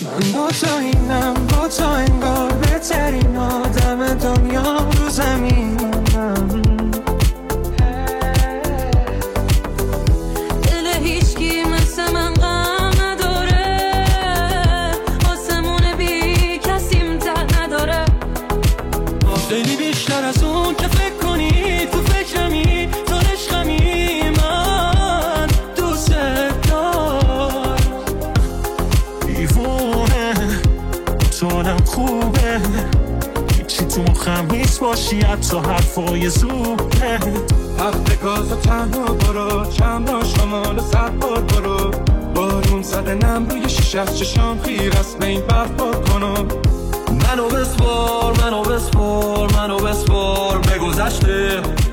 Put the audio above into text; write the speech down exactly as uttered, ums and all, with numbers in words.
من با تو اینم، با تو انگار بهترین آدم دنیا رو زمینم. دل هیچکی مثل من غم نداره، آسمون بی کسیم ته نداره. خیلی بیشتر از اون که فکر کنی، تو فکرمی، تو عشقمی، من دوست دارم. دیوونه تونم خوبه، هیچی تو مخم نیست باشی، حتی حرفای زوده. هفته گاز و تنها برو، چند با شمال صد بار برو، بارون زده نم روی شیشه از چشام خیر است به این برپا کنم. منو بسپار، منو بسپار، منو بسپار به گذشته،